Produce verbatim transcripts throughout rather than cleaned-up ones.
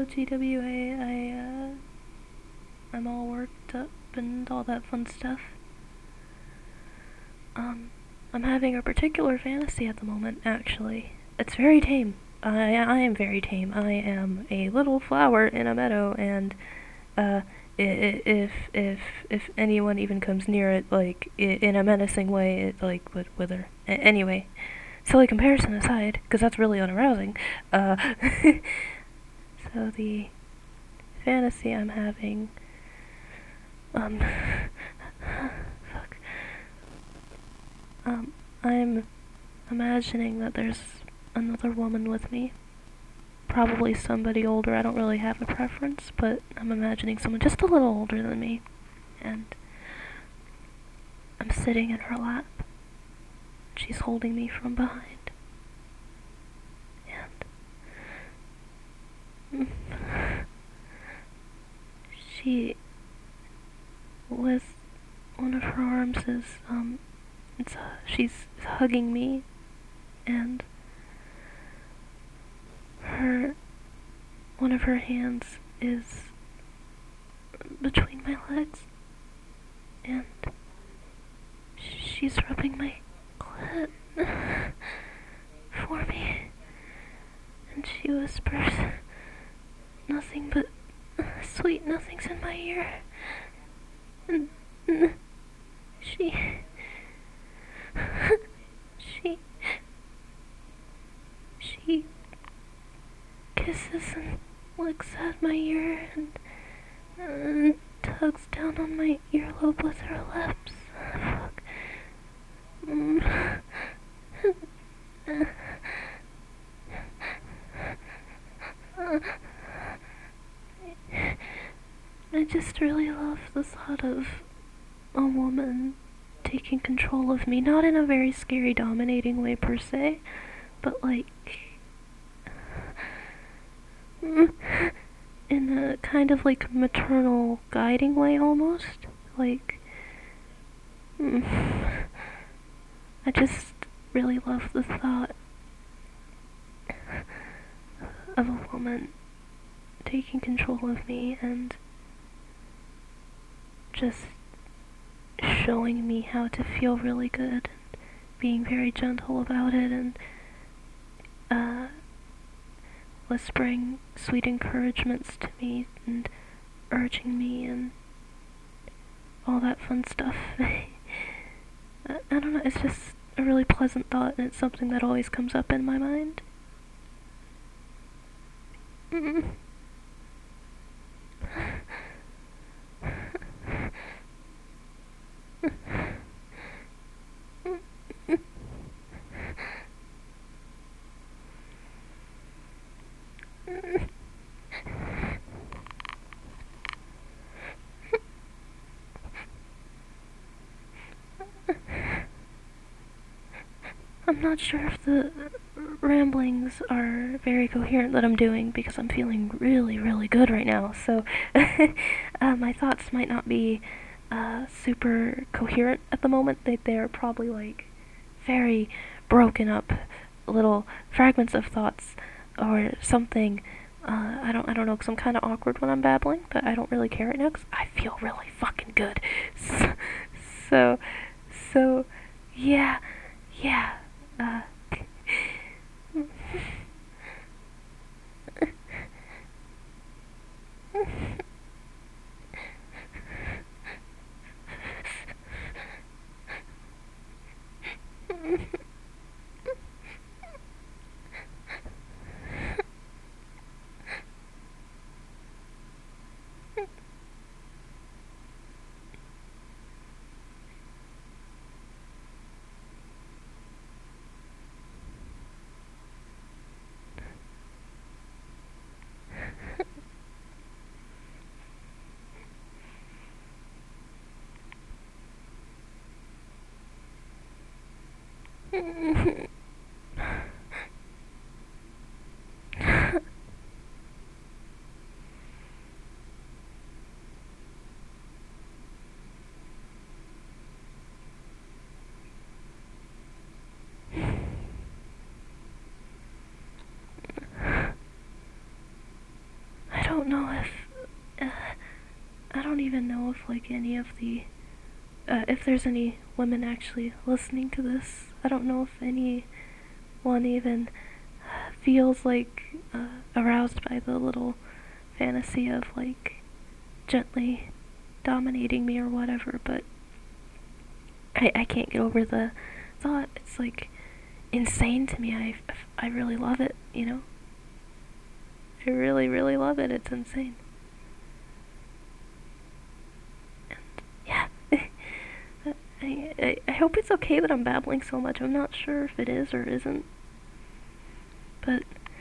T W A. I, uh, I'm all worked up and all that fun stuff. Um, I'm having a particular fantasy at the moment, actually. It's very tame. I, I am very tame. I am a little flower in a meadow, and, uh, if, if, if anyone even comes near it, like, in a menacing way, it, like, would wither. A- anyway, silly comparison aside, because that's really unarousing, uh, so the fantasy I'm having, um, fuck, um, I'm imagining that there's another woman with me. Probably somebody older. I don't really have a preference, but I'm imagining someone just a little older than me. And I'm sitting in her lap. She's holding me from behind. And she, with one of her arms, is, um, it's, uh, she's hugging me, and her, one of her hands is between my legs, and she's rubbing my clit for me, and she whispers nothing but sweet nothings in my ear, and she, she, she kisses and licks at my ear, and, and tugs down on my earlobe with her lips. Fuck. Mm. I just really love the thought of a woman taking control of me, not in a very scary, dominating way per se, but like in a kind of like maternal guiding way almost. Like, I just really love the thought of a woman taking control of me and just showing me how to feel really good and being very gentle about it, and uh, whispering sweet encouragements to me and urging me and all that fun stuff. I, I don't know, it's just a really pleasant thought, and it's something that always comes up in my mind. Mm. I'm not sure if the ramblings are very coherent that I'm doing, because I'm feeling really, really good right now, so uh, my thoughts might not be uh, super coherent at the moment. They, they're probably like very broken up little fragments of thoughts or something. Uh, I don't, I don't know, because I'm kind of awkward when I'm babbling, but I don't really care right now because I feel really fucking good. So, so, so yeah, yeah. Uh, I don't know if, uh, I don't even know if, like, any of the, uh, if there's any women actually listening to this. I don't know if anyone even feels, like, uh, aroused by the little fantasy of, like, gently dominating me or whatever, but I, I can't get over the thought. It's, like, insane to me. I, I really love it, you know? I really, really love it. It's insane. And, yeah. I, I, I hope it's okay that I'm babbling so much. I'm not sure if it is or isn't. But...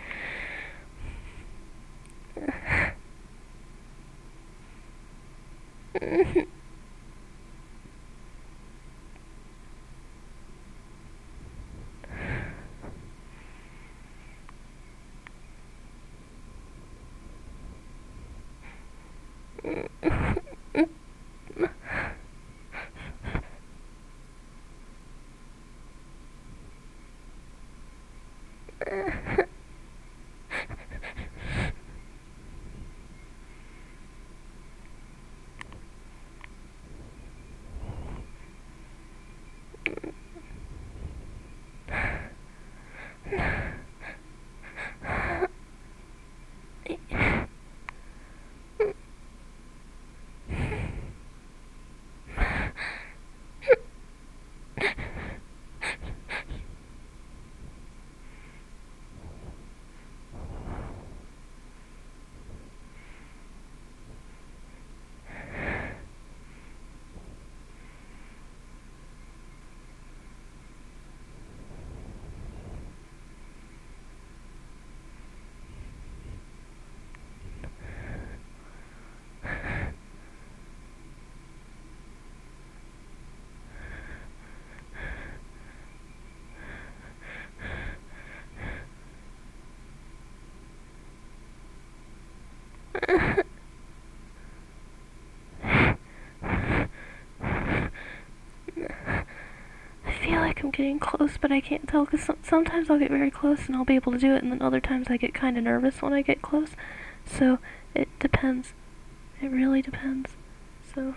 I feel like I'm getting close, but I can't tell, because sometimes I'll get very close and I'll be able to do it, and then other times I get kind of nervous when I get close. So, it depends. It really depends. So,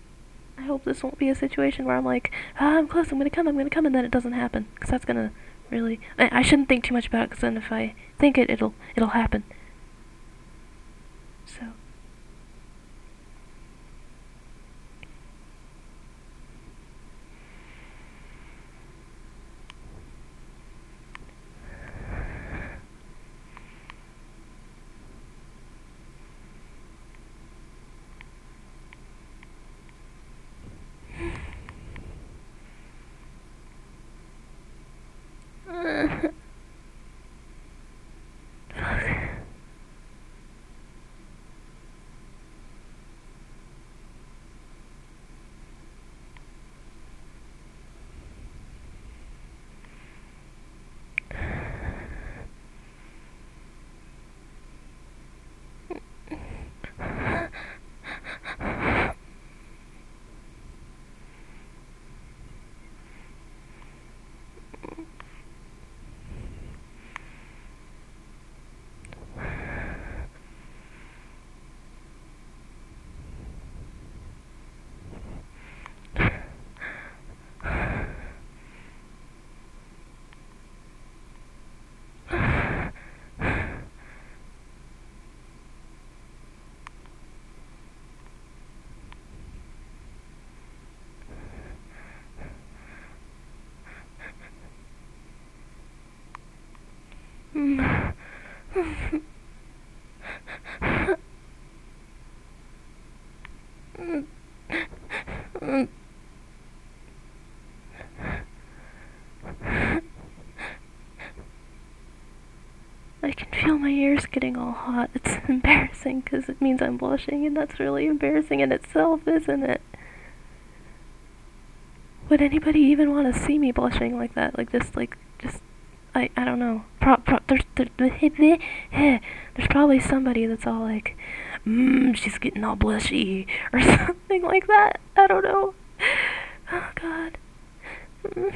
I hope this won't be a situation where I'm like, ah, I'm close, I'm gonna come, I'm gonna come, and then it doesn't happen. Because that's gonna really... I, I shouldn't think too much about it, because then if I think it, it'll, it'll happen. So... I can feel my ears getting all hot. It's embarrassing because it means I'm blushing, and that's really embarrassing in itself, isn't it? Would anybody even want to see me blushing like that? Like this, like, just, I, I don't know. Pro, pro, there's, there, there's probably somebody that's all like, mmm, she's getting all blushy, or something like that. I don't know. Oh, God. Mm.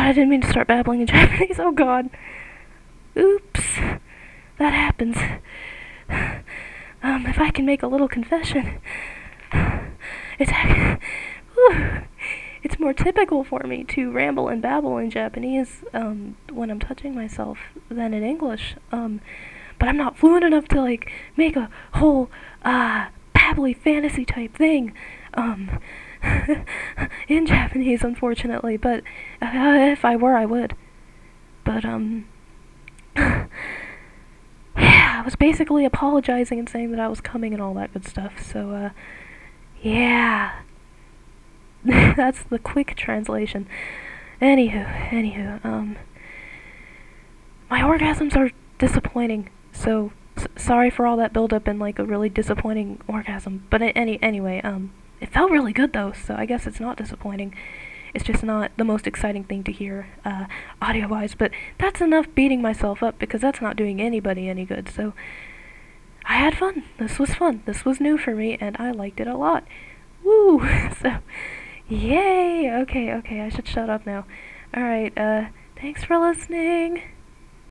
I didn't mean to start babbling in Japanese. Oh god. Oops. That happens. Um, if I can make a little confession, it's it's more typical for me to ramble and babble in Japanese um, when I'm touching myself than in English. Um, but I'm not fluent enough to like make a whole uh, babbly fantasy type thing um, in Japanese, unfortunately. But uh, if I were, I would. But um. Yeah, I was basically apologizing and saying that I was coming and all that good stuff, so, uh, yeah. That's the quick translation. Anywho, anywho, um, my orgasms are disappointing, so, s- sorry for all that build-up and, like, a really disappointing orgasm, but any, anyway, um, it felt really good, though, so I guess it's not disappointing. It's just not the most exciting thing to hear, uh, audio-wise, but that's enough beating myself up, because that's not doing anybody any good, so I had fun. This was fun. This was new for me, and I liked it a lot. Woo! So, yay! Okay, okay, I should shut up now. Alright, uh, thanks for listening.